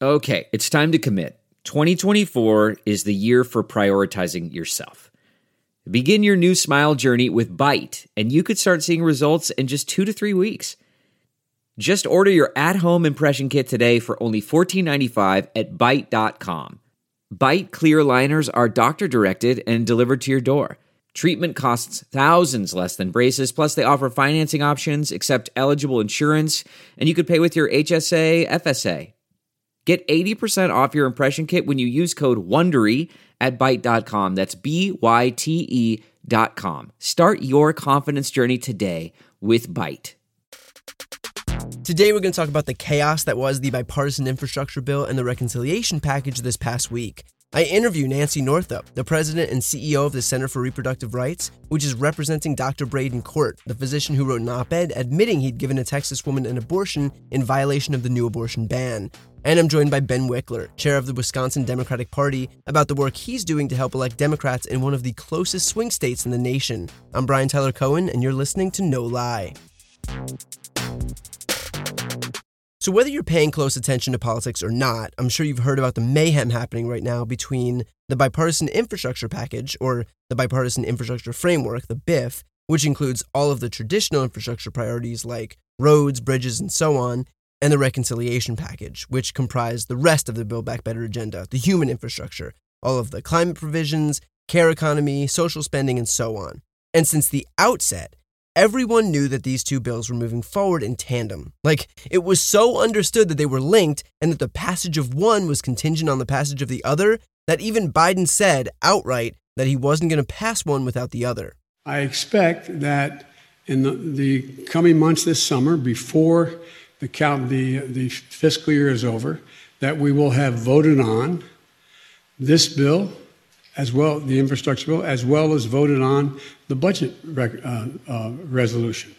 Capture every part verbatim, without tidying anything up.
Okay, it's time to commit. twenty twenty-four is the year for prioritizing yourself. Begin your new smile journey with Byte, and you could start seeing results in just two to three weeks. Just order your at-home impression kit today for only fourteen ninety-five at byte dot com. Byte clear aligners are doctor-directed and delivered to your door. Treatment costs thousands less than braces, plus they offer financing options, accept eligible insurance, and you could pay with your H S A, F S A. Get eighty percent off your impression kit when you use code WONDERY at byte dot com. That's B Y T E dot com. Start your confidence journey today with Byte. Today we're going to talk about the chaos that was the bipartisan infrastructure bill and the reconciliation package this past week. I interview Nancy Northup, the president and C E O of the Center for Reproductive Rights, which is representing Doctor Braden Court, the physician who wrote an op-ed admitting he'd given a Texas woman an abortion in violation of the new abortion ban. And I'm joined by Ben Wickler, chair of the Wisconsin Democratic Party, about the work he's doing to help elect Democrats in one of the closest swing states in the nation. I'm Brian Tyler Cohen, and you're listening to No Lie. So whether you're paying close attention to politics or not, I'm sure you've heard about the mayhem happening right now between the Bipartisan Infrastructure Package, or the Bipartisan Infrastructure Framework, the B I F, which includes all of the traditional infrastructure priorities like roads, bridges, and so on, and the Reconciliation Package, which comprise the rest of the Build Back Better agenda, the human infrastructure, all of the climate provisions, care economy, social spending, and so on. And since the outset, everyone knew that these two bills were moving forward in tandem. Like, it was so understood that they were linked and that the passage of one was contingent on the passage of the other that even Biden said outright that he wasn't going to pass one without the other. I expect that in the, the coming months this summer, before the, cal- the, the fiscal year is over, that we will have voted on this bill, as well, the infrastructure bill, as well as voted on the budget rec- uh, uh, resolution.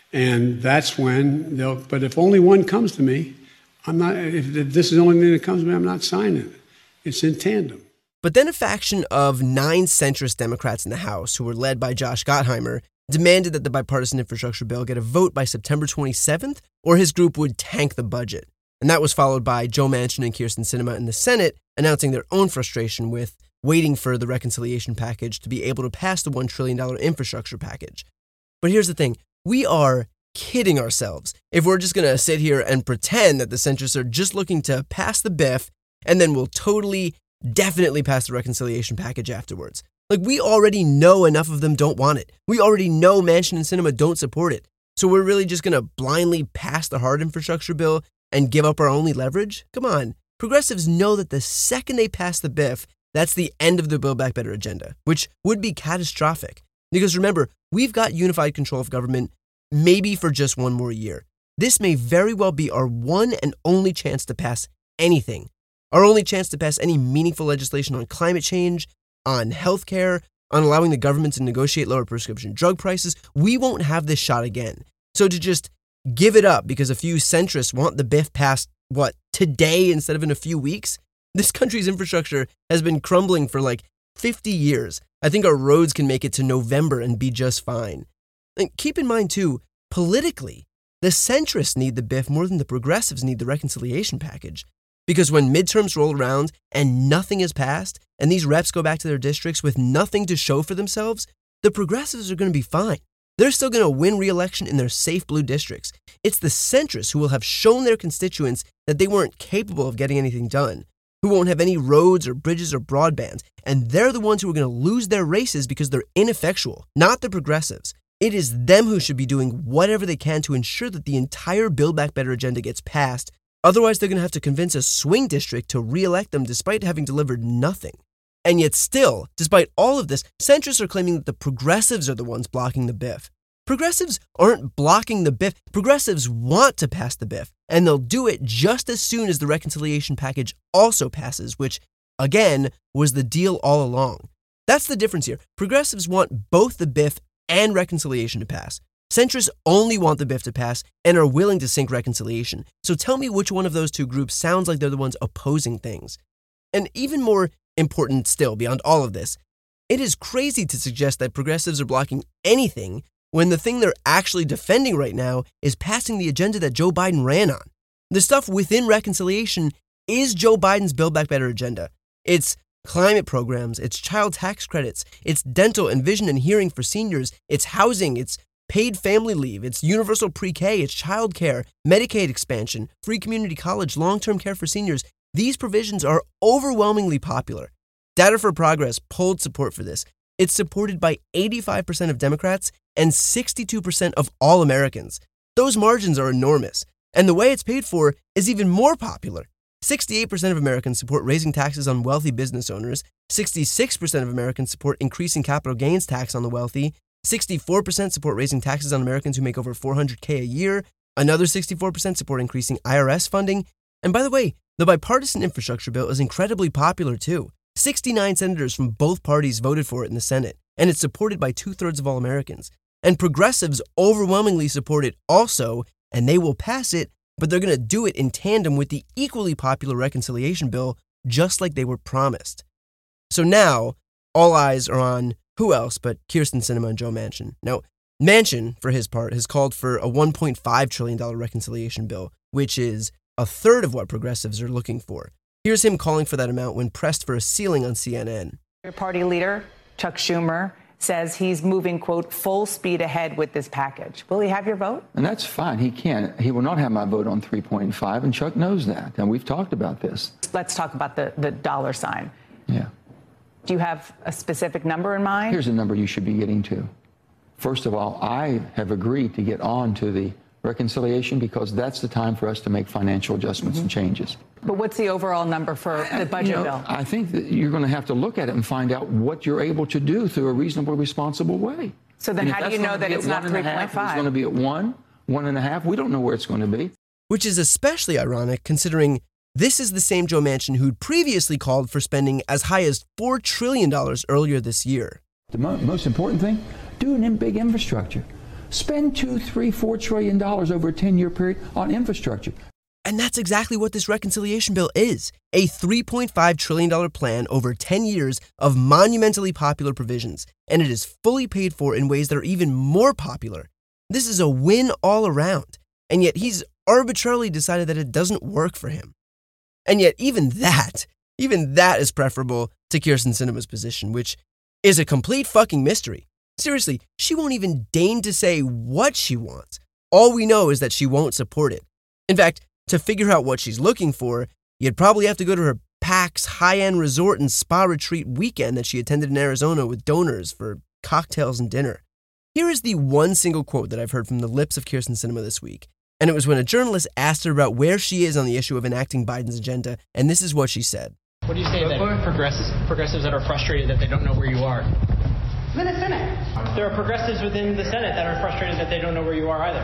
And that's when they'll, but if only one comes to me, I'm not, if, if this is the only thing that comes to me, I'm not signing it. It's in tandem. But then a faction of nine centrist Democrats in the House, who were led by Josh Gottheimer, demanded that the bipartisan infrastructure bill get a vote by September twenty-seventh, or his group would tank the budget. And that was followed by Joe Manchin and Kyrsten Sinema in the Senate announcing their own frustration with waiting for the reconciliation package to be able to pass the one trillion dollars infrastructure package. But here's the thing. We are kidding ourselves if we're just going to sit here and pretend that the centrists are just looking to pass the B I F and then we'll totally, definitely pass the reconciliation package afterwards. Like, we already know enough of them don't want it. We already know Manchin and Sinema don't support it. So we're really just going to blindly pass the hard infrastructure bill and give up our only leverage? Come on. Progressives know that the second they pass the B I F, that's the end of the Build Back Better agenda, which would be catastrophic. Because remember, we've got unified control of government maybe for just one more year. This may very well be our one and only chance to pass anything. Our only chance to pass any meaningful legislation on climate change, on healthcare, on allowing the government to negotiate lower prescription drug prices. We won't have this shot again. So to just give it up because a few centrists want the B I F passed, what, today instead of in a few weeks? This country's infrastructure has been crumbling for like fifty years. I think our roads can make it to November and be just fine. And keep in mind, too, politically, the centrists need the B I F more than the progressives need the reconciliation package. Because when midterms roll around and nothing is passed, and these reps go back to their districts with nothing to show for themselves, the progressives are going to be fine. They're still going to win re-election in their safe blue districts. It's the centrists who will have shown their constituents that they weren't capable of getting anything done, who won't have any roads or bridges or broadband, and they're the ones who are going to lose their races because they're ineffectual, not the progressives. It is them who should be doing whatever they can to ensure that the entire Build Back Better agenda gets passed. Otherwise, they're going to have to convince a swing district to re-elect them despite having delivered nothing. And yet still, despite all of this, centrists are claiming that the progressives are the ones blocking the B I F. Progressives aren't blocking the B I F. Progressives want to pass the B I F, and they'll do it just as soon as the reconciliation package also passes, which, again, was the deal all along. That's the difference here. Progressives want both the B I F and reconciliation to pass. Centrists only want the B I F to pass and are willing to sink reconciliation. So tell me which one of those two groups sounds like they're the ones opposing things. And even more important still, beyond all of this, it is crazy to suggest that progressives are blocking anything when the thing they're actually defending right now is passing the agenda that Joe Biden ran on. The stuff within reconciliation is Joe Biden's Build Back Better agenda. It's climate programs, it's child tax credits, it's dental and vision and hearing for seniors, it's housing, it's paid family leave, it's universal pre-K, it's childcare, Medicaid expansion, free community college, long-term care for seniors. These provisions are overwhelmingly popular. Data for Progress polled support for this. It's supported by eighty-five percent of Democrats and sixty-two percent of all Americans. Those margins are enormous. And the way it's paid for is even more popular. sixty-eight percent of Americans support raising taxes on wealthy business owners. sixty-six percent of Americans support increasing capital gains tax on the wealthy. sixty-four percent support raising taxes on Americans who make over four hundred thousand dollars a year. Another sixty-four percent support increasing I R S funding. And by the way, the bipartisan infrastructure bill is incredibly popular too. sixty-nine senators from both parties voted for it in the Senate, and it's supported by two-thirds of all Americans. And progressives overwhelmingly support it also, and they will pass it, but they're going to do it in tandem with the equally popular reconciliation bill, just like they were promised. So now, all eyes are on who else but Kyrsten Sinema and Joe Manchin. Now, Manchin, for his part, has called for a one point five trillion dollars reconciliation bill, which is a third of what progressives are looking for. Here's him calling for that amount when pressed for a ceiling on C N N. Your party leader, Chuck Schumer, says he's moving, quote, full speed ahead with this package. Will he have your vote? And that's fine. He can. He will not have my vote on three point five, and Chuck knows that. And we've talked about this. Let's talk about the, the dollar sign. Yeah. Do you have a specific number in mind? Here's a number you should be getting to. First of all, I have agreed to get on to the reconciliation because that's the time for us to make financial adjustments mm-hmm. and changes. But what's the overall number for the budget you know, bill? I think that you're going to have to look at it and find out what you're able to do through a reasonable, responsible way. So then how do you know that it's not three point five? It's going to be at one, one and a half. We don't know where it's going to be. Which is especially ironic considering this is the same Joe Manchin who'd previously called for spending as high as four trillion dollars earlier this year. The mo- most important thing, do an big infrastructure. Spend two, three, four trillion dollars over a ten-year period on infrastructure. And that's exactly what this reconciliation bill is. A three point five trillion dollars plan over ten years of monumentally popular provisions. And it is fully paid for in ways that are even more popular. This is a win all around. And yet he's arbitrarily decided that it doesn't work for him. And yet even that, even that is preferable to Kyrsten Sinema's position, which is a complete fucking mystery. Seriously, she won't even deign to say what she wants. All we know is that she won't support it. In fact, to figure out what she's looking for, you'd probably have to go to her PAX high-end resort and spa retreat weekend that she attended in Arizona with donors for cocktails and dinner. Here is the one single quote that I've heard from the lips of Kyrsten Sinema this week. And it was when a journalist asked her about where she is on the issue of enacting Biden's agenda, and this is what she said. What do you say that progressives, progressives that are frustrated that they don't know where you are? I'm in the Senate. There are progressives within the Senate that are frustrated that they don't know where you are either.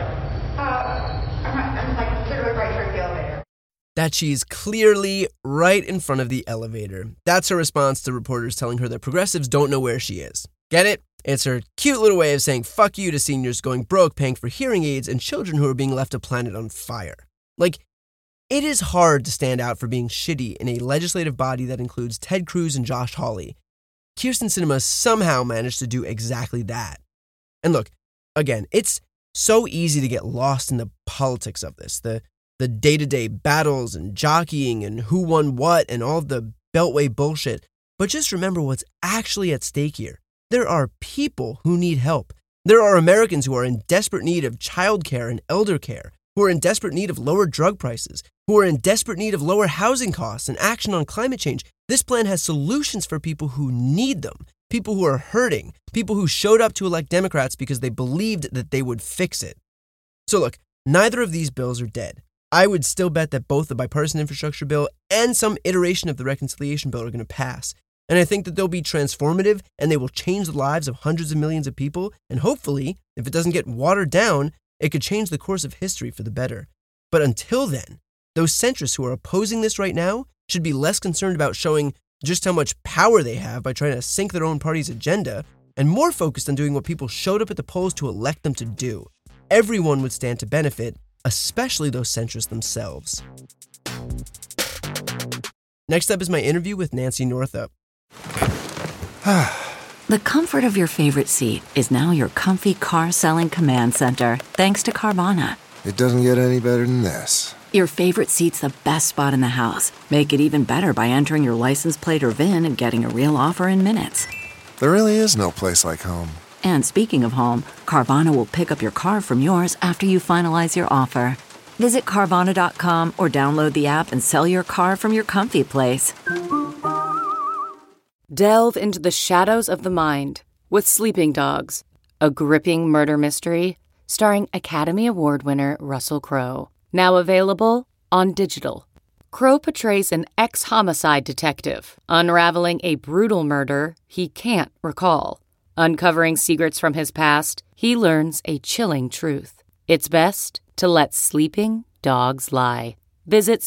Uh, I'm, I'm like literally right in front of the elevator. That she's clearly right in front of the elevator. That's her response to reporters telling her that progressives don't know where she is. Get it? It's her cute little way of saying fuck you to seniors going broke paying for hearing aids and children who are being left a planet on fire. Like, it is hard to stand out for being shitty in a legislative body that includes Ted Cruz and Josh Hawley. Kyrsten Sinema somehow managed to do exactly that. And look, again, it's so easy to get lost in the politics of this, the the day-to-day battles and jockeying and who won what and all the beltway bullshit. But just remember what's actually at stake here. There are people who need help. There are Americans who are in desperate need of childcare and elder care, who are in desperate need of lower drug prices, who are in desperate need of lower housing costs and action on climate change. This plan has solutions for people who need them, people who are hurting, people who showed up to elect Democrats because they believed that they would fix it. So look, neither of these bills are dead. I would still bet that both the bipartisan infrastructure bill and some iteration of the reconciliation bill are going to pass. And I think that they'll be transformative and they will change the lives of hundreds of millions of people. And hopefully, if it doesn't get watered down, it could change the course of history for the better. But until then, those centrists who are opposing this right now should be less concerned about showing just how much power they have by trying to sink their own party's agenda and more focused on doing what people showed up at the polls to elect them to do. Everyone would stand to benefit, especially those centrists themselves. Next up is my interview with Nancy Northup. The comfort of your favorite seat is now your comfy car selling command center, thanks to Carvana. It doesn't get any better than this. Your favorite seat's the best spot in the house. Make it even better by entering your license plate or V I N and getting a real offer in minutes. There really is no place like home. And speaking of home, Carvana will pick up your car from yours after you finalize your offer. Visit Carvana dot com or download the app and sell your car from your comfy place. Delve into the shadows of the mind with Sleeping Dogs, a gripping murder mystery starring Academy Award winner Russell Crowe. Now available on digital. Crowe portrays an ex-homicide detective unraveling a brutal murder he can't recall. Uncovering secrets from his past, he learns a chilling truth. It's best to let sleeping dogs lie. Visit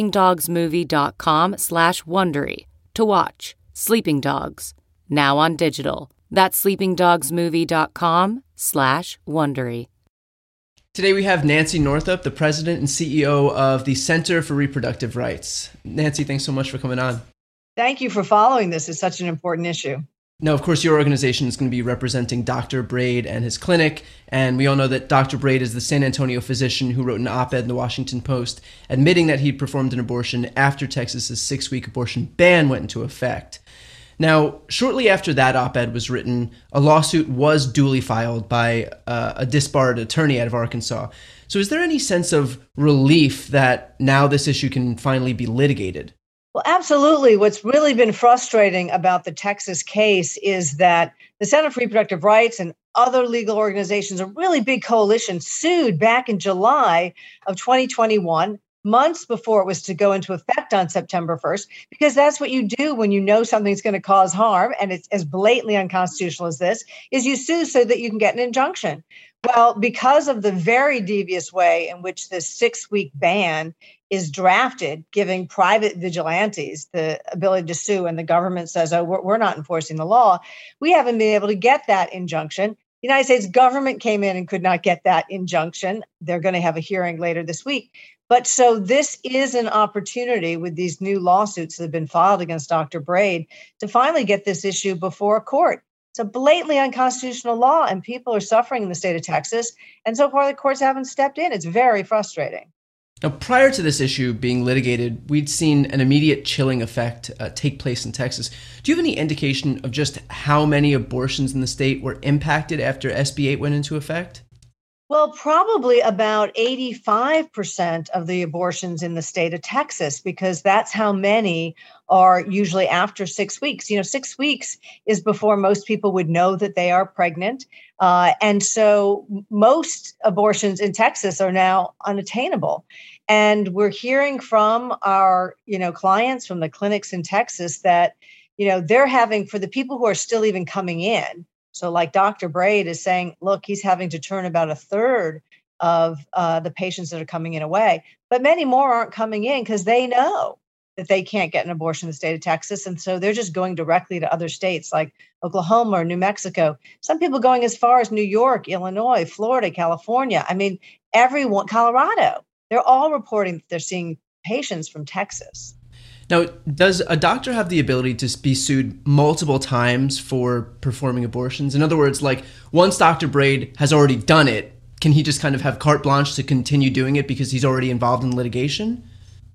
sleepingdogsmovie.com slash Wondery to watch Sleeping Dogs, now on digital. That's sleepingdogsmovie.com slash Wondery. Today we have Nancy Northup, the president and C E O of the Center for Reproductive Rights. Nancy, thanks so much for coming on. Thank you for following this. It's such an important issue. Now, of course, your organization is going to be representing Doctor Braid and his clinic, and we all know that Doctor Braid is the San Antonio physician who wrote an op-ed in the Washington Post admitting that he'd performed an abortion after Texas's six-week abortion ban went into effect. Now, shortly after that op-ed was written, a lawsuit was duly filed by uh, a disbarred attorney out of Arkansas. So is there any sense of relief that now this issue can finally be litigated? Well, absolutely. What's really been frustrating about the Texas case is that the Center for Reproductive Rights and other legal organizations, a really big coalition, sued back in July of twenty twenty-one, months before it was to go into effect on September first, because that's what you do when you know something's going to cause harm, and it's as blatantly unconstitutional as this, is you sue so that you can get an injunction. Well, because of the very devious way in which this six-week ban is drafted, giving private vigilantes the ability to sue, and the government says, oh, we're, we're not enforcing the law, we haven't been able to get that injunction. The United States government came in and could not get that injunction. They're going to have a hearing later this week. But so this is an opportunity with these new lawsuits that have been filed against Doctor Braid to finally get this issue before a court. It's a blatantly unconstitutional law, and people are suffering in the state of Texas. And so far, the courts haven't stepped in. It's very frustrating. Now, prior to this issue being litigated, we'd seen an immediate chilling effect uh, take place in Texas. Do you have any indication of just how many abortions in the state were impacted after S B eight went into effect? Well, probably about eighty-five percent of the abortions in the state of Texas, because that's how many are usually after six weeks. You know, six weeks is before most people would know that they are pregnant. Uh, and so most abortions in Texas are now unattainable. And we're hearing from our, you know, clients from the clinics in Texas that, you know, they're having, for the people who are still even coming in, so like Doctor Braid is saying, look, he's having to turn about a third of uh, the patients that are coming in away. But many more aren't coming in because they know that they can't get an abortion in the state of Texas. And so they're just going directly to other states like Oklahoma or New Mexico. Some people going as far as New York, Illinois, Florida, California. I mean, everyone, Colorado, they're all reporting that they're seeing patients from Texas. Now, does a doctor have the ability to be sued multiple times for performing abortions? In other words, like once Doctor Braid has already done it, can he just kind of have carte blanche to continue doing it because he's already involved in litigation?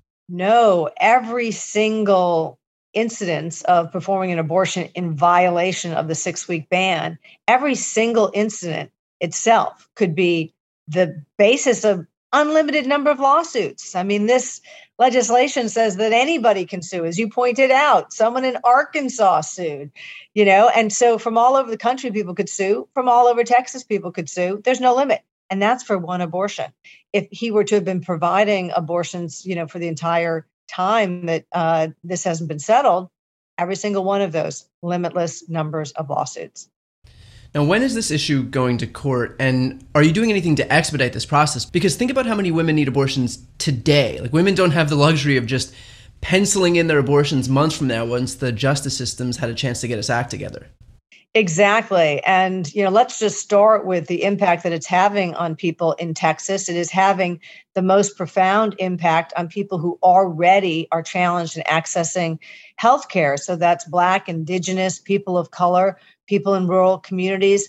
No, every single incidence of performing an abortion in violation of the six-week ban, every single incident itself could be the basis of unlimited number of lawsuits. I mean, this legislation says that anybody can sue, as you pointed out. Someone in Arkansas sued, you know, and so from all over the country, people could sue. From all over Texas, people could sue. There's no limit. And that's for one abortion. If he were to have been providing abortions, you know, for the entire time that uh, this hasn't been settled, every single one of those, limitless numbers of lawsuits. Now, when is this issue going to court, and are you doing anything to expedite this process? Because think about how many women need abortions today. Like, women don't have the luxury of just penciling in their abortions months from now once the justice system's had a chance to get its act together. Exactly. And, you know, let's just start with the impact that it's having on people in Texas. It is having the most profound impact on people who already are challenged in accessing healthcare. So that's Black, Indigenous, people of color, people in rural communities.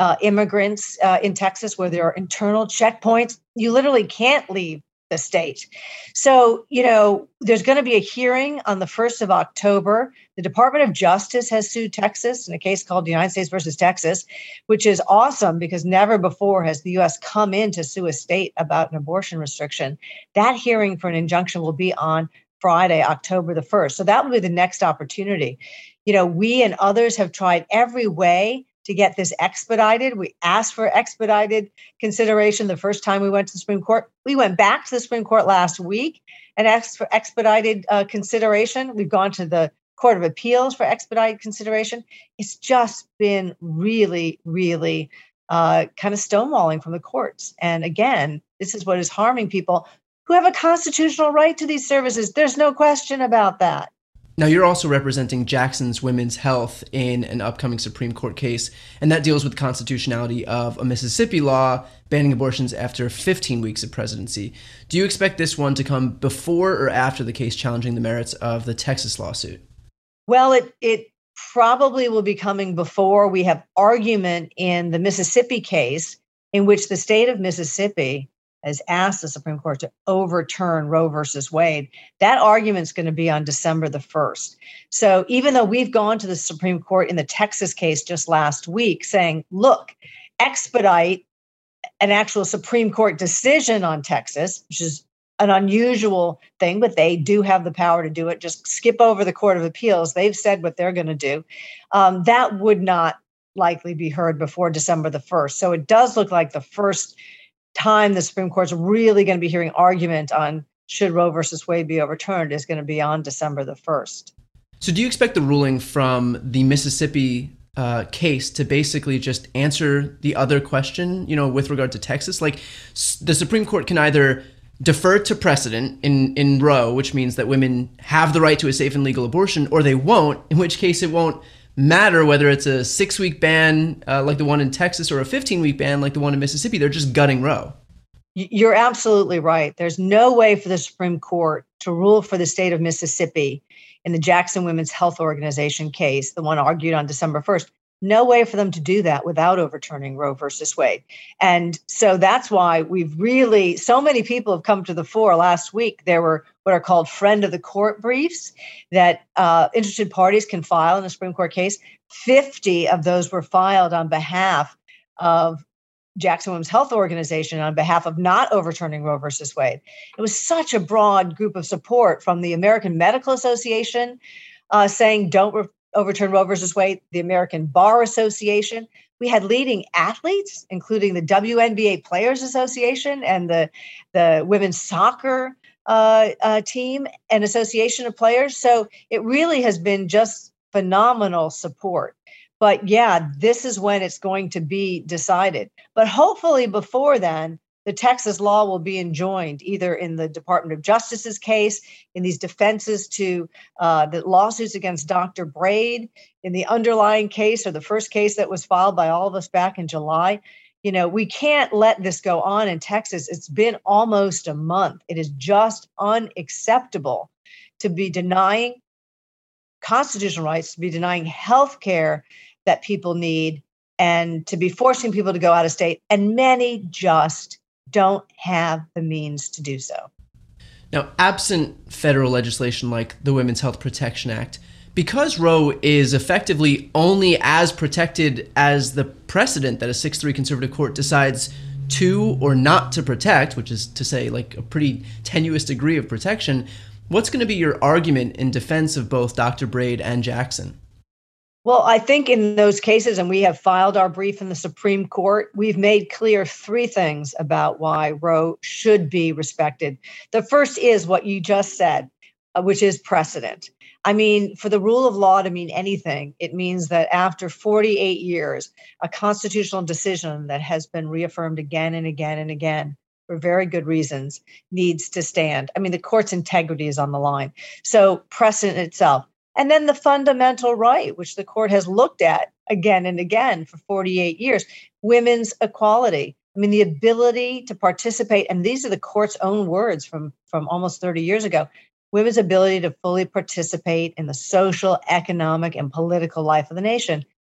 uh, immigrants uh, in Texas where there are internal checkpoints. You literally can't leave the state. So, you know, there's going to be a hearing on the first of October. The Department of Justice has sued Texas in a case called the United States versus Texas, which is awesome because never before has the U S come in to sue a state about an abortion restriction. That hearing for an injunction will be on Friday, October the first. So that will be the next opportunity. You know, we and others have tried every way to get this expedited. We asked for expedited consideration the first time we went to the Supreme Court. We went back to the Supreme Court last week and asked for expedited uh, consideration. We've gone to the Court of Appeals for expedited consideration. It's just been really, really uh, kind of stonewalling from the courts. And again, this is what is harming people who have a constitutional right to these services. There's no question about that. Now, you're also representing Jackson's Women's Health in an upcoming Supreme Court case, and that deals with the constitutionality of a Mississippi law banning abortions after fifteen weeks of presidency. Do you expect this one to come before or after the case challenging the merits of the Texas lawsuit? Well, it it probably will be coming before. We have argument in the Mississippi case in which the state of Mississippi has asked the Supreme Court to overturn Roe versus Wade. That argument's going to be on December the first. So even though we've gone to the Supreme Court in the Texas case just last week saying, look, expedite an actual Supreme Court decision on Texas, which is an unusual thing, but they do have the power to do it. Just skip over the Court of Appeals. They've said what they're going to do. Um, that would not likely be heard before December the first. So it does look like the first time the Supreme Court's really going to be hearing argument on should Roe versus Wade be overturned is going to be on December the first. So do you expect the ruling from the Mississippi uh, case to basically just answer the other question, you know, with regard to Texas? Like s- the Supreme Court can either defer to precedent in, in Roe, which means that women have the right to a safe and legal abortion, or they won't, in which case it won't matter whether it's a six-week ban uh, like the one in Texas or a fifteen-week ban like the one in Mississippi. They're just gutting Roe. You're absolutely right. There's no way for the Supreme Court to rule for the state of Mississippi in the Jackson Women's Health Organization case, the one argued on December first. No way for them to do that without overturning Roe versus Wade. And so that's why we've really, so many people have come to the fore. Last week, there were what are called friend of the court briefs that uh, interested parties can file in a Supreme Court case. fifty of those were filed on behalf of Jackson Women's Health Organization on behalf of not overturning Roe versus Wade. It was such a broad group of support from the American Medical Association uh, saying don't re- overturn Roe versus Wade, the American Bar Association. We had leading athletes, including the W N B A Players Association and the, the women's soccer uh, uh, team and association of players. So it really has been just phenomenal support. But yeah, this is when it's going to be decided. But hopefully before then, the Texas law will be enjoined either in the Department of Justice's case, in these defenses to uh, the lawsuits against Doctor Braid, in the underlying case or the first case that was filed by all of us back in July. You know, we can't let this go on in Texas. It's been almost a month. It is just unacceptable to be denying constitutional rights, to be denying health care that people need, and to be forcing people to go out of state. And many just don't have the means to do so. Now, absent federal legislation like the Women's Health Protection Act, because Roe is effectively only as protected as the precedent that a six three conservative court decides to or not to protect, which is to say like a pretty tenuous degree of protection, what's going to be your argument in defense of both Doctor Braid and Jackson? Well, I think in those cases, and we have filed our brief in the Supreme Court, we've made clear three things about why Roe should be respected. The first is what you just said, uh, which is precedent. I mean, for the rule of law to mean anything, it means that after forty-eight years, a constitutional decision that has been reaffirmed again and again and again for very good reasons needs to stand. I mean, the court's integrity is on the line. So precedent itself. And then the fundamental right, which the court has looked at again and again for forty-eight years, women's equality. I mean, the ability to participate, and these are the court's own words from, from almost thirty years ago, women's ability to fully participate in the social, economic, and political life of the nation.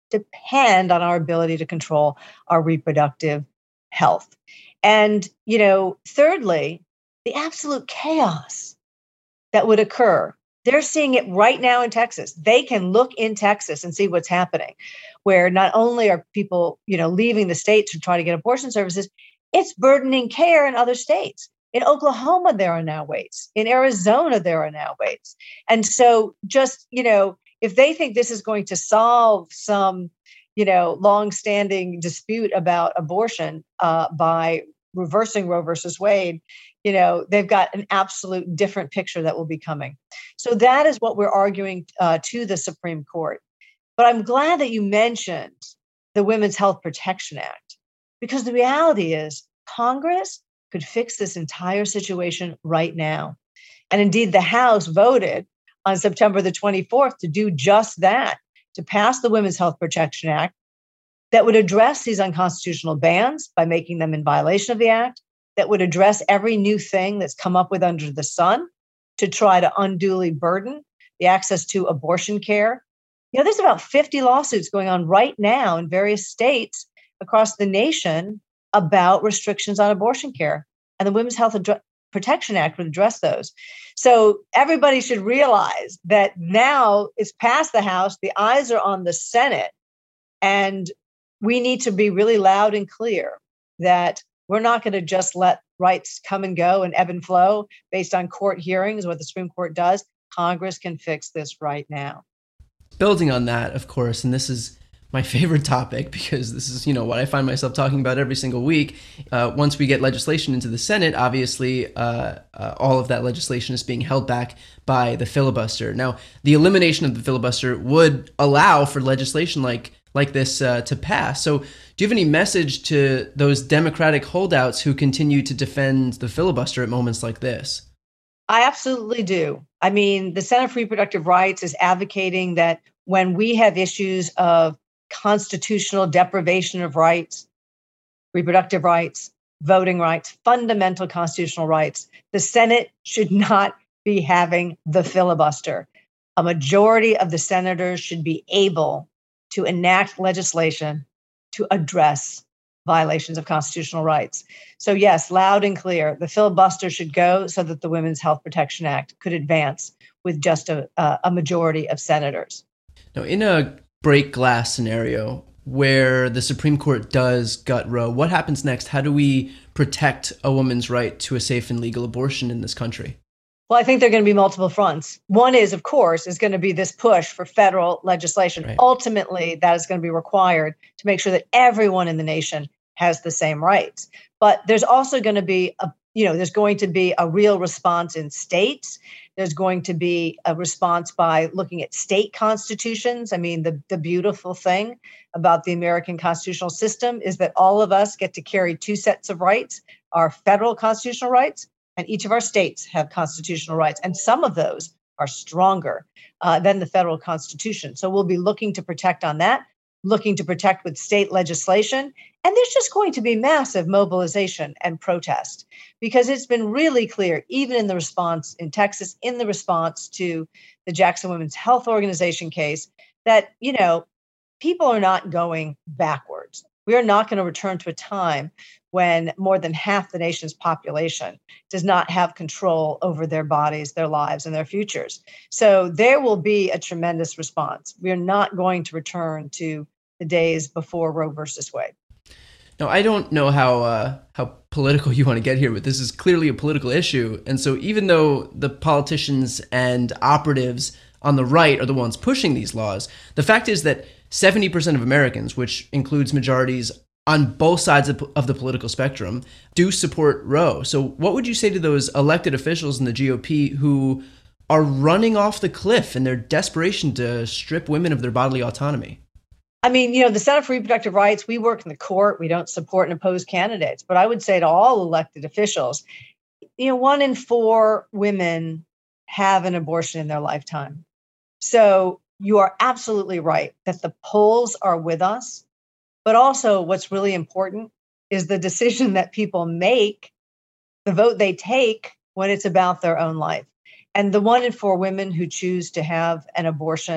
depend on our ability to control our reproductive health. And, you know, thirdly, the absolute chaos that would occur. They're seeing it right now in Texas. They can look in Texas and see what's happening, where not only are people, you know, leaving the state to try to get abortion services, it's burdening care in other states. In Oklahoma, there are now waits. In Arizona, there are now waits. And so just, you know, if they think this is going to solve some, you know, longstanding dispute about abortion uh, by reversing Roe versus Wade, you know, they've got an absolute different picture that will be coming. So that is what we're arguing uh, to the Supreme Court. But I'm glad that you mentioned the Women's Health Protection Act, because the reality is Congress could fix this entire situation right now. And indeed, the House voted on September the twenty-fourth to do just that, to pass the Women's Health Protection Act that would address these unconstitutional bans by making them in violation of the act, that would address every new thing that's come up with under the sun to try to unduly burden the access to abortion care. You know, there's about fifty lawsuits going on right now in various states across the nation about restrictions on abortion care. And the Women's Health Ad- Protection Act would address those. So everybody should realize that now it's past the House, the eyes are on the Senate, and we need to be really loud and clear that we're not going to just let rights come and go and ebb and flow based on court hearings, what the Supreme Court does. Congress can fix this right now. Building on that, of course, and this is my favorite topic because this is, you know, what I find myself talking about every single week. Uh, once we get legislation into the Senate, obviously, uh, uh, all of that legislation is being held back by the filibuster. Now, the elimination of the filibuster would allow for legislation like like this uh, to pass. So do you have any message to those Democratic holdouts who continue to defend the filibuster at moments like this? I absolutely do. I mean, the Center for Reproductive Rights is advocating that when we have issues of constitutional deprivation of rights, reproductive rights, voting rights, fundamental constitutional rights, the Senate should not be having the filibuster. A majority of the senators should be able to enact legislation to address violations of constitutional rights. So yes, loud and clear, the filibuster should go so that the Women's Health Protection Act could advance with just a, a majority of senators. Now, in a break glass scenario where the Supreme Court does gut Roe, what happens next? How do we protect a woman's right to a safe and legal abortion in this country? Well, I think there are going to be multiple fronts. One is, of course, is going to be this push for federal legislation. Right. Ultimately, that is going to be required to make sure that everyone in the nation has the same rights. But there's also going to be a, you know, there's going to be a real response in states. There's going to be a response by looking at state constitutions. I mean, the, the beautiful thing about the American constitutional system is that all of us get to carry two sets of rights, our federal constitutional rights, and each of our states have constitutional rights. And some of those are stronger uh, than the federal constitution. So we'll be looking to protect on that, looking to protect with state legislation. And there's just going to be massive mobilization and protest because it's been really clear, even in the response in Texas, in the response to the Jackson Women's Health Organization case, that, you know, people are not going backwards. We are not going to return to a time when more than half the nation's population does not have control over their bodies, their lives, and their futures. So there will be a tremendous response. We are not going to return to the days before Roe versus Wade. Now, I don't know how uh, how political you want to get here, but this is clearly a political issue. And so even though the politicians and operatives on the right are the ones pushing these laws, the fact is that seventy percent of Americans, which includes majorities on both sides of the political spectrum, do support Roe. So what would you say to those elected officials in the G O P who are running off the cliff in their desperation to strip women of their bodily autonomy? I mean, you know, the Center for Reproductive Rights, we work in the court. We don't support and oppose candidates. But I would say to all elected officials, you know, one in four women have an abortion in their lifetime. So you are absolutely right that the polls are with us. But also what's really important is the decision that people make, the vote they take when it's about their own life. And the one in four women who choose to have an abortion,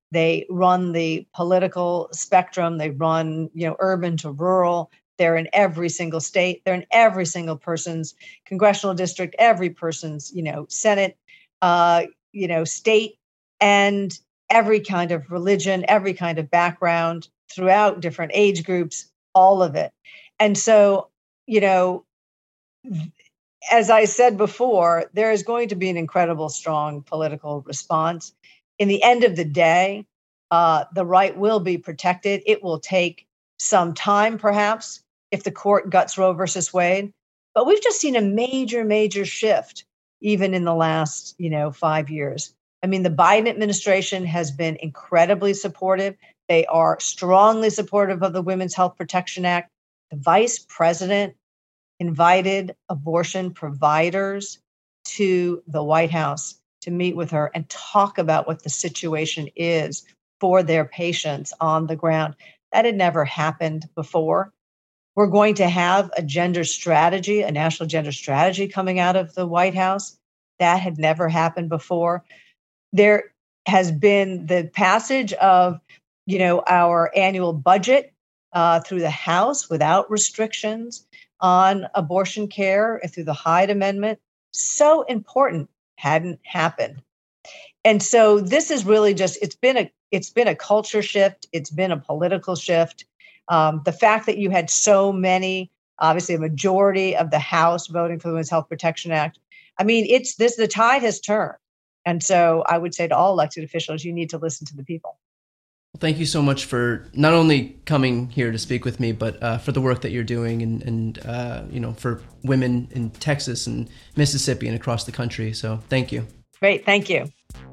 They run the political spectrum. They run, you know, urban to rural. They're in every single state. They're in every single person's congressional district, every person's, you know, Senate, uh, you know, state, and every kind of religion, every kind of background throughout different age groups, all of it. And so, you know, as I said before, there is going to be an incredible strong political response. In the end of the day, uh, the right will be protected. It will take some time, perhaps, if the court guts Roe versus Wade. But we've just seen a major, major shift, even in the last, you know, five years. I mean, the Biden administration has been incredibly supportive. They are strongly supportive of the Women's Health Protection Act. The vice president invited abortion providers to the White House to meet with her and talk about what the situation is for their patients on the ground. That had never happened before. We're going to have a gender strategy, a national gender strategy coming out of the White House. That had never happened before. There has been the passage of, you know, our annual budget uh, through the House without restrictions on abortion care through the Hyde Amendment. So important, hadn't happened. And so this is really just, it's been a, it's been a culture shift. It's been a political shift. Um, the fact that you had so many, obviously a majority of the House voting for the Women's Health Protection Act. I mean, it's this, the tide has turned. And so I would say to all elected officials, you need to listen to the people. Well, thank you so much for not only coming here to speak with me, but uh, for the work that you're doing and, and uh, you know, for women in Texas and Mississippi and across the country. So thank you. Great. Thank you.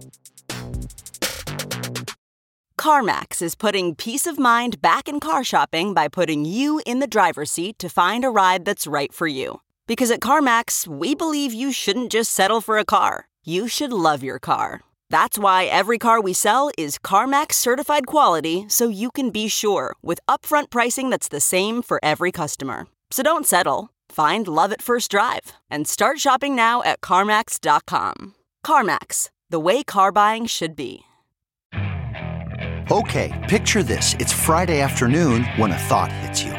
CarMax is putting peace of mind back in car shopping by putting you in the driver's seat to find a ride that's right for you. Because at CarMax, we believe you shouldn't just settle for a car. You should love your car. That's why every car we sell is CarMax certified quality, so you can be sure with upfront pricing that's the same for every customer. So don't settle. Find love at first drive and start shopping now at CarMax dot com. CarMax, the way car buying should be. Okay, picture this. It's Friday afternoon when a thought hits you.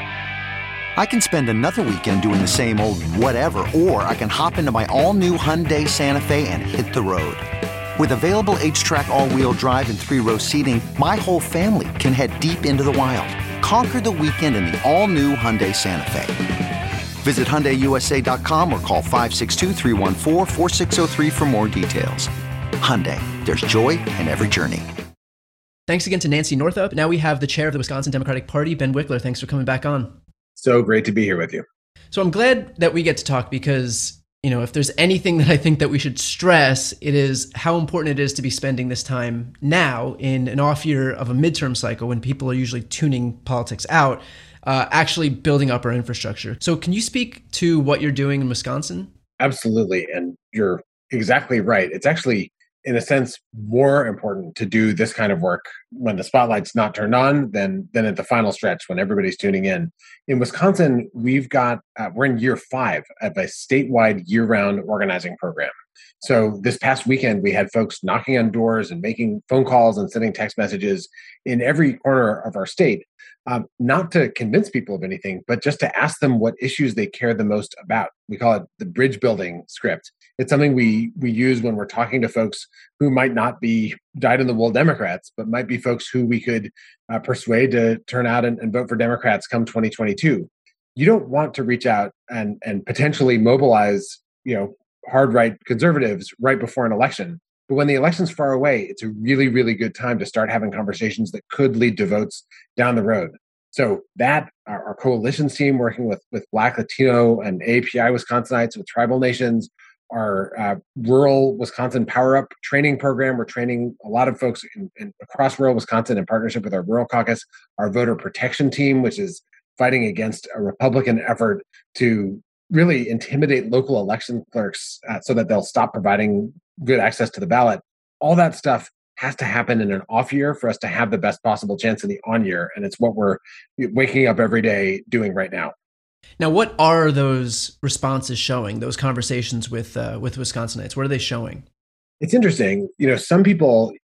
I can spend another weekend doing the same old whatever, or I can hop into my all-new Hyundai Santa Fe and hit the road. With available H-Track all-wheel drive and three-row seating, my whole family can head deep into the wild. Conquer the weekend in the all-new Hyundai Santa Fe. Visit Hyundai U S A dot com or call five six two, three one four, four six zero three for more details. Hyundai, there's joy in every journey. Thanks again to Nancy Northup. Now we have the chair of the Wisconsin Democratic Party, Ben Wickler. Thanks for coming back on. So great to be here with you. So I'm glad that we get to talk because, you know, if there's anything that I think that we should stress, it is how important it is to be spending this time now in an off year of a midterm cycle when people are usually tuning politics out, uh, actually building up our infrastructure. So can you speak to what you're doing in Wisconsin? Absolutely. And you're exactly right. It's actually, in a sense, more important to do this kind of work when the spotlight's not turned on than, than at the final stretch when everybody's tuning in. In Wisconsin, we've got, uh, we're in year five of a statewide year-round organizing program. So this past weekend, we had folks knocking on doors and making phone calls and sending text messages in every corner of our state, um, not to convince people of anything, but just to ask them what issues they care the most about. We call it the bridge building script. It's something we we use when we're talking to folks who might not be dyed-in-the-wool Democrats, but might be folks who we could uh, persuade to turn out and, and vote for Democrats come twenty twenty-two. You don't want to reach out and and potentially mobilize, you know, hard right conservatives right before an election. But when the election's far away, it's a really, really good time to start having conversations that could lead to votes down the road. So that, our, our coalitions team working with, with Black, Latino, and A P I Wisconsinites, with tribal nations, our uh, rural Wisconsin Power Up training program. We're training a lot of folks in, in, across rural Wisconsin in partnership with our Rural Caucus, our voter protection team, which is fighting against a Republican effort to really intimidate local election clerks uh, so that they'll stop providing good access to the ballot. All that stuff has to happen in an off year for us to have the best possible chance in the on year. And it's what we're waking up every day doing right now. Now, what are those responses showing, those conversations with uh, with Wisconsinites? What are they showing? It's interesting. You know, some people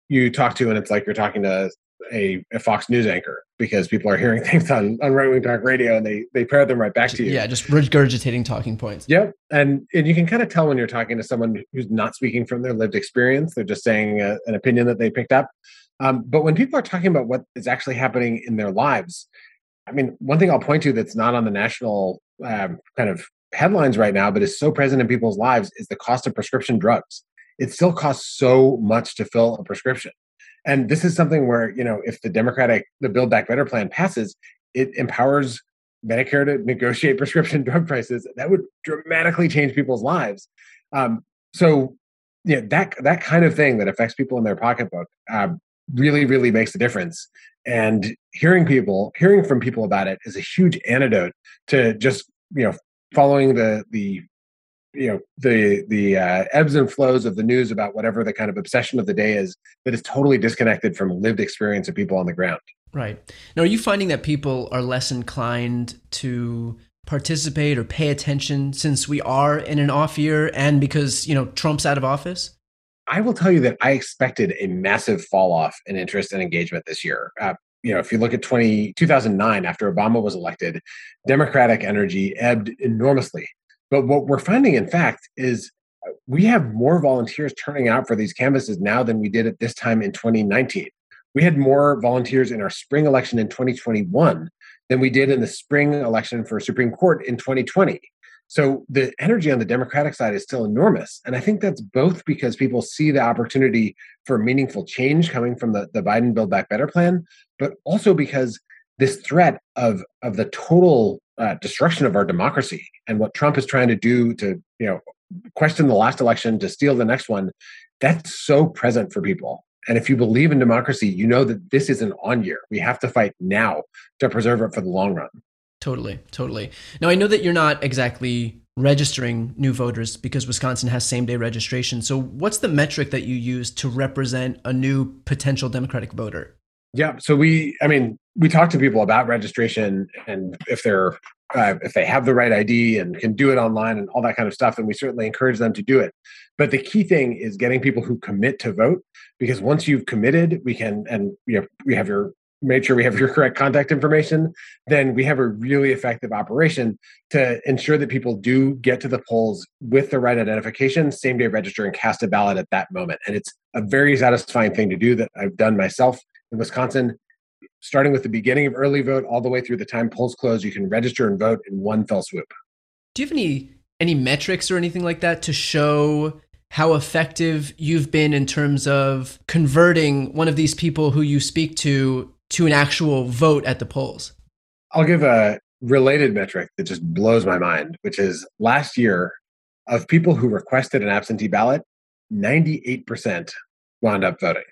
you talk to and it's like you're talking to a, a Fox News anchor because people are hearing things on, on right-wing talk radio and they they parrot them right back to you. Yeah, just regurgitating talking points. Yep. And and you can kind of tell when you're talking to someone who's not speaking from their lived experience. They're just saying a, an opinion that they picked up. Um, but when people are talking about what is actually happening in their lives, I mean, one thing I'll point to that's not on the national um, kind of headlines right now, but is so present in people's lives is the cost of prescription drugs. It still costs so much to fill a prescription. And this is something where, you know, if the Democratic, the Build Back Better plan passes, it empowers Medicare to negotiate prescription drug prices. That would dramatically change people's lives. Um, so, yeah, that that kind of thing that affects people in their pocketbook um, really, really makes a difference. And hearing people, hearing from people about it is a huge antidote to just, you know, following the the you know the the uh, ebbs and flows of the news about whatever the kind of obsession of the day is that is totally disconnected from lived experience of people on the ground. Right. Now, are you finding that people are less inclined to participate or pay attention since we are in an off year and because, you know, Trump's out of office? I will tell you that I expected a massive fall off in interest and engagement this year. Uh, you know, if you look at twenty, two thousand nine, after Obama was elected, Democratic energy ebbed enormously. But what we're finding, in fact, is we have more volunteers turning out for these canvases now than we did at this time in twenty nineteen. We had more volunteers in our spring election in twenty twenty-one than we did in the spring election for Supreme Court in twenty twenty. So the energy on the Democratic side is still enormous. And I think that's both because people see the opportunity for meaningful change coming from the, the Biden Build Back Better plan, but also because this threat of, of the total uh, destruction of our democracy and what Trump is trying to do to, you know, question the last election, to steal the next one, that's so present for people. And if you believe in democracy, you know that this is an on year. We have to fight now to preserve it for the long run. Totally, totally. Now, I know that you're not exactly registering new voters because Wisconsin has same-day registration. So what's the metric that you use to represent a new potential Democratic voter? Yeah, so we, I mean, we talk to people about registration and if they're, uh, if they have the right I D and can do it online and all that kind of stuff, and we certainly encourage them to do it. But the key thing is getting people who commit to vote, because once you've committed, we can, and you know, we have your, made sure we have your correct contact information, then we have a really effective operation to ensure that people do get to the polls with the right identification, same day register and cast a ballot at that moment. And it's a very satisfying thing to do that I've done myself in Wisconsin. Starting with the beginning of early vote all the way through the time polls close, you can register and vote in one fell swoop. Do you have any any metrics or anything like that to show how effective you've been in terms of converting one of these people who you speak to to an actual vote at the polls? I'll give a related metric that just blows my mind, which is last year of people who requested an absentee ballot, ninety-eight percent wound up voting,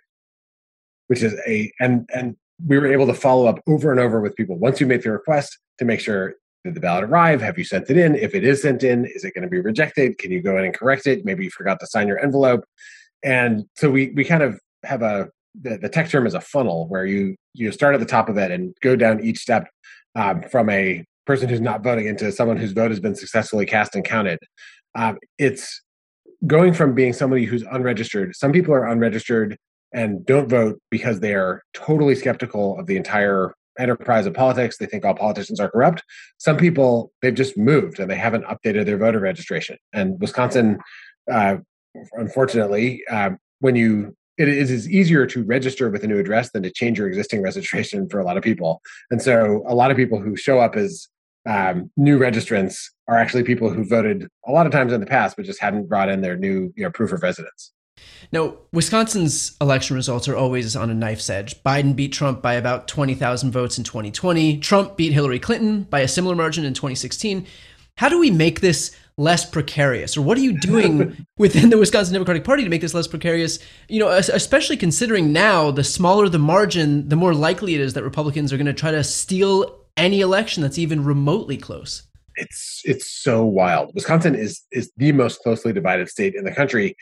which is a, and, and we were able to follow up over and over with people. Once you make the request to make sure, did the ballot arrive? Have you sent it in? If it is sent in, is it going to be rejected? Can you go in and correct it? Maybe you forgot to sign your envelope. And so we, we kind of have a, the, the tech term is a funnel where you, you start at the top of it and go down each step um, from a person who's not voting into someone whose vote has been successfully cast and counted. Um, it's going from being somebody who's unregistered. Some people are unregistered and don't vote because they are totally skeptical of the entire enterprise of politics. They think all politicians are corrupt. Some people, they've just moved and they haven't updated their voter registration. And Wisconsin, uh, unfortunately, uh, when you, it is easier to register with a new address than to change your existing registration for a lot of people. And so a lot of people who show up as um, new registrants are actually people who voted a lot of times in the past, but just hadn't brought in their new, you know, proof of residence. Now, Wisconsin's election results are always on a knife's edge. Biden beat Trump by about twenty thousand votes in twenty twenty. Trump beat Hillary Clinton by a similar margin in twenty sixteen. How do we make this less precarious? Or what are you doing within the Wisconsin Democratic Party to make this less precarious? You know, especially considering now the smaller the margin, the more likely it is that Republicans are going to try to steal any election that's even remotely close. It's it's so wild. Wisconsin is is the most closely divided state in the country.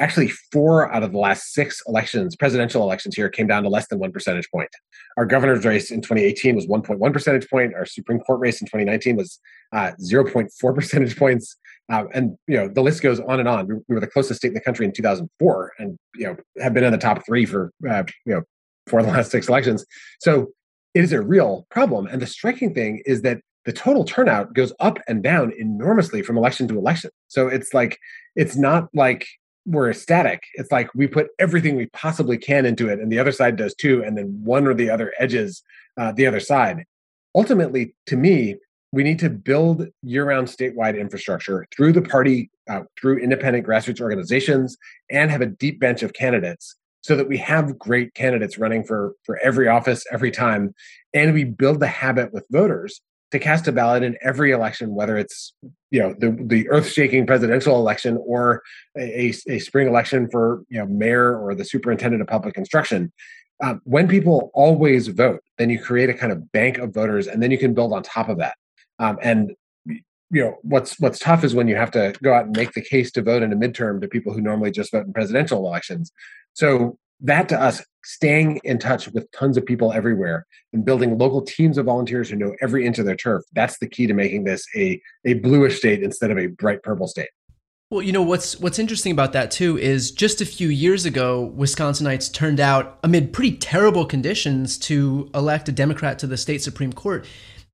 actually four out of the last six elections, presidential elections here, came down to less than one percentage point. Our governor's race in twenty eighteen was one point one percentage point. Our Supreme Court race in twenty nineteen was uh, zero point four percentage points. Uh, and, you know, the list goes on and on. We, we were the closest state in the country in two thousand four and, you know, have been in the top three for, uh, you know, for the last six elections. So it is a real problem. And the striking thing is that the total turnout goes up and down enormously from election to election. So it's like, it's not like we're static. It's like we put everything we possibly can into it, and the other side does too, and then one or the other edges uh, the other side. Ultimately, to me, we need to build year-round statewide infrastructure through the party, uh, through independent grassroots organizations, and have a deep bench of candidates so that we have great candidates running for, for every office every time, and we build the habit with voters to cast a ballot in every election, whether it's, you know, the, the earth-shaking presidential election or a, a spring election for, you know, mayor or the superintendent of public instruction. Um, when people always vote, then you create a kind of bank of voters, and then you can build on top of that. Um, and you know, what's what's tough is when you have to go out and make the case to vote in a midterm to people who normally just vote in presidential elections. So that, to us, staying in touch with tons of people everywhere and building local teams of volunteers who know every inch of their turf, that's the key to making this a, a bluish state instead of a bright purple state. Well, you know, what's what's interesting about that, too, is just a few years ago, Wisconsinites turned out amid pretty terrible conditions to elect a Democrat to the state Supreme Court.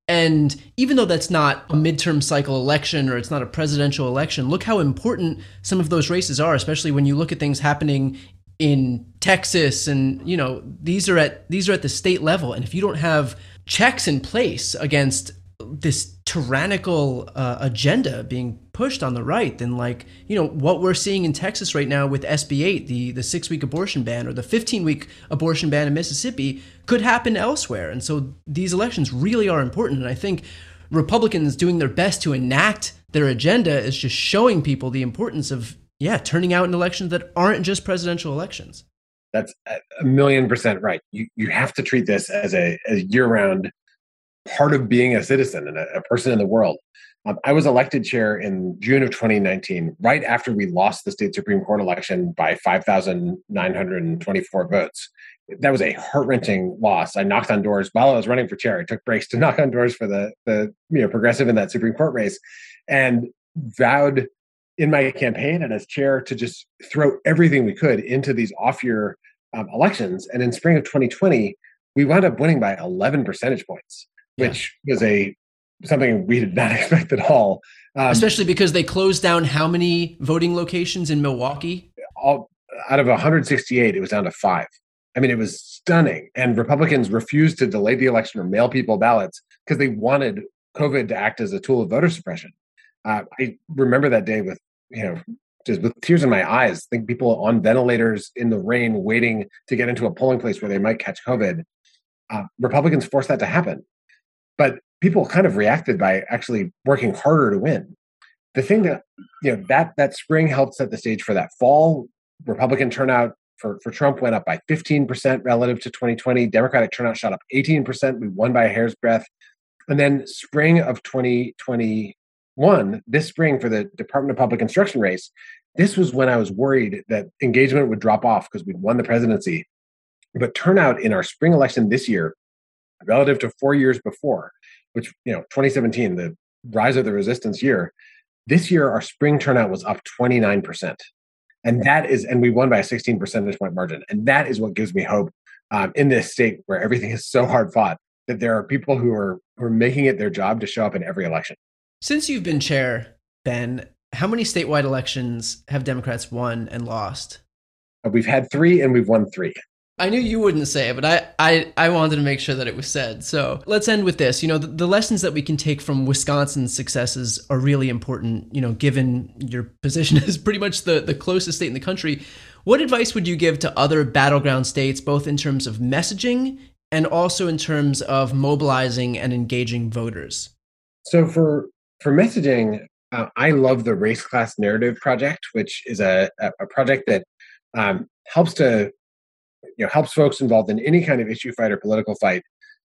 And even though that's not a midterm cycle election or it's not a presidential election, look how important some of those races are, especially when you look at things happening in Texas. And, you know, these are at these are at the state level. And if you don't have checks in place against this tyrannical uh, agenda being pushed on the right, then, like, you know, what we're seeing in Texas right now with S B eight, the, the six-week abortion ban, or the fifteen-week abortion ban in Mississippi, could happen elsewhere. And so these elections really are important. And I think Republicans doing their best to enact their agenda is just showing people the importance of, yeah, turning out in elections that aren't just presidential elections. That's a million percent right. You you have to treat this as a, a year-round part of being a citizen and a, a person in the world. Um, I was elected chair in June of twenty nineteen, right after we lost the state Supreme Court election by five thousand nine hundred twenty-four votes. That was a heart-wrenching loss. I knocked on doors while I was running for chair. I took breaks to knock on doors for the, the you know, progressive in that Supreme Court race, and vowed in my campaign and as chair to just throw everything we could into these off-year um, elections. And in spring of twenty twenty, we wound up winning by eleven percentage points, which yeah. was a something we did not expect at all. Um, Especially because they closed down how many voting locations in Milwaukee? All, out of one hundred sixty-eight, it was down to five. I mean, it was stunning. And Republicans refused to delay the election or mail people ballots because they wanted COVID to act as a tool of voter suppression. Uh, I remember that day with, you know, just with tears in my eyes. I think people on ventilators in the rain waiting to get into a polling place where they might catch COVID. Uh, Republicans forced that to happen. But people kind of reacted by actually working harder to win. The thing that, you know, that that spring helped set the stage for that fall. Republican turnout for, for Trump went up by fifteen percent relative to twenty twenty. Democratic turnout shot up eighteen percent. We won by a hair's breadth. And then spring of twenty twenty-one, this spring for the Department of Public Instruction race, this was when I was worried that engagement would drop off because we'd won the presidency. But turnout in our spring election this year, relative to four years before, which, you know, twenty seventeen, the rise of the resistance year, this year our spring turnout was up twenty-nine percent. And that is, and we won by a sixteen percentage point margin. And that is what gives me hope um, in this state where everything is so hard fought, that there are people who are, who are making it their job to show up in every election. Since you've been chair, Ben, how many statewide elections have Democrats won and lost? Uh, we've had three and we've won three. I knew you wouldn't say it, but I, I, I wanted to make sure that it was said. So let's end with this. You know, the, the lessons that we can take from Wisconsin's successes are really important, you know, given your position as pretty much the, the closest state in the country. What advice would you give to other battleground states, both in terms of messaging and also in terms of mobilizing and engaging voters? So for, for messaging, uh, I love the Race Class Narrative Project, which is a, a, a project that um, helps to you know, helps folks involved in any kind of issue fight or political fight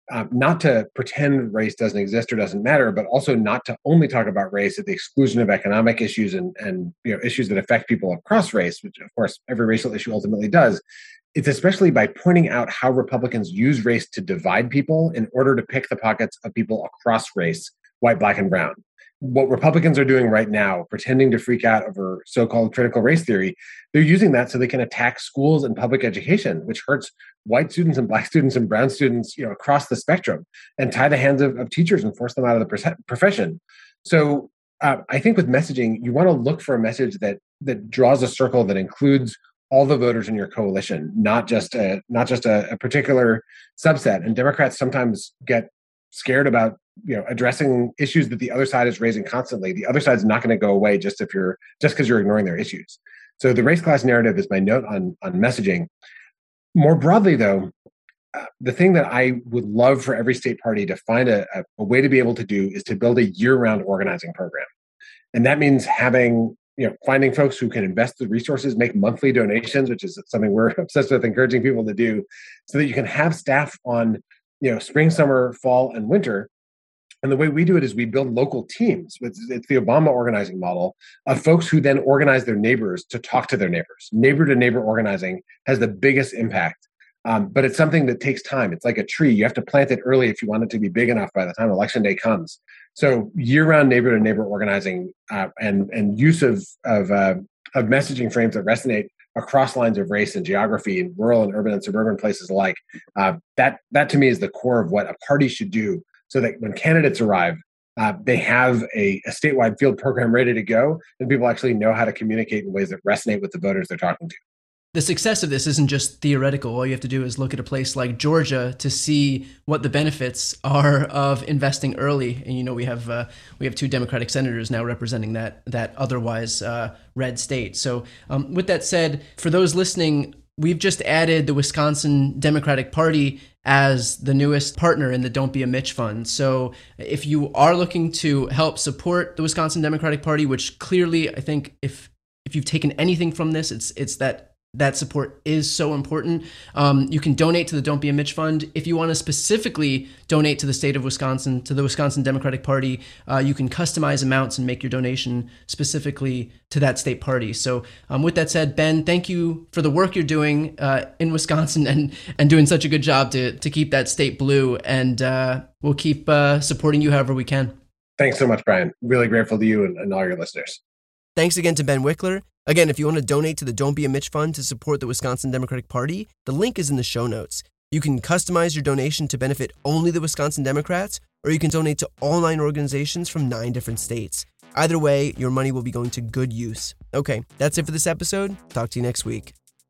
um, not to pretend race doesn't exist or doesn't matter, but also not to only talk about race at the exclusion of economic issues and, and you know, issues that affect people across race, which of course every racial issue ultimately does. It's especially by pointing out how Republicans use race to divide people in order to pick the pockets of people across race, white, black, and brown. What Republicans are doing right now, pretending to freak out over so-called critical race theory, they're using that so they can attack schools and public education, which hurts white students and black students and brown students, you know, across the spectrum, and tie the hands of, of teachers and force them out of the profession. So uh, I think with messaging, you want to look for a message that that draws a circle that includes all the voters in your coalition, not just a not just a, a particular subset. And Democrats sometimes get scared about, you know, addressing issues that the other side is raising constantly. The other side's not going to go away just if you're just because you're ignoring their issues. So the race class narrative is my note on on messaging. More broadly, though, uh, the thing that I would love for every state party to find a, a, a way to be able to do is to build a year-round organizing program, and that means having you know finding folks who can invest the resources, make monthly donations, which is something we're obsessed with encouraging people to do, so that you can have staff on you know spring, summer, fall, and winter. And the way we do it is we build local teams. It's, it's the Obama organizing model of folks who then organize their neighbors to talk to their neighbors. Neighbor to neighbor organizing has the biggest impact, um, but it's something that takes time. It's like a tree. You have to plant it early if you want it to be big enough by the time election day comes. So year-round neighbor to neighbor organizing uh, and and use of of, uh, of messaging frames that resonate across lines of race and geography in rural and urban and suburban places alike. Uh, that that to me is the core of what a party should do, so that when candidates arrive, uh, they have a, a statewide field program ready to go, and people actually know how to communicate in ways that resonate with the voters they're talking to. The success of this isn't just theoretical. All you have to do is look at a place like Georgia to see what the benefits are of investing early. And you know, we have uh, we have two Democratic senators now representing that that otherwise uh, red state. So um, with that said, for those listening, we've just added the Wisconsin Democratic Party as the newest partner in the Don't Be a Mitch Fund. So if you are looking to help support the Wisconsin Democratic Party, which clearly I think if if you've taken anything from this, it's it's that that support is so important. Um, you can donate to the Don't Be a Mitch Fund. If you want to specifically donate to the state of Wisconsin, to the Wisconsin Democratic Party, uh, you can customize amounts and make your donation specifically to that state party. So um, with that said, Ben, thank you for the work you're doing uh, in Wisconsin and and doing such a good job to to keep that state blue. And uh, we'll keep uh, supporting you however we can. Thanks so much, Brian. Really grateful to you and, and all your listeners. Thanks again to Ben Wickler. Again, if you want to donate to the Don't Be a Mitch Fund to support the Wisconsin Democratic Party, the link is in the show notes. You can customize your donation to benefit only the Wisconsin Democrats, or you can donate to all nine organizations from nine different states. Either way, your money will be going to good use. Okay, that's it for this episode. Talk to you next week.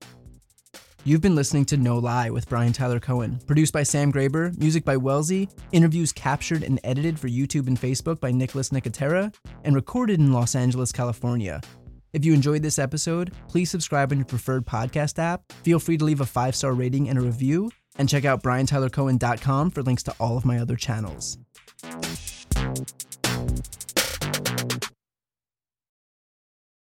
You've been listening to No Lie with Brian Tyler Cohen, produced by Sam Graber, music by Wellesley, interviews captured and edited for YouTube and Facebook by Nicholas Nicotera, and recorded in Los Angeles, California. If you enjoyed this episode, please subscribe on your preferred podcast app. Feel free to leave a five-star rating and a review, and check out brian tyler cohen dot com for links to all of my other channels.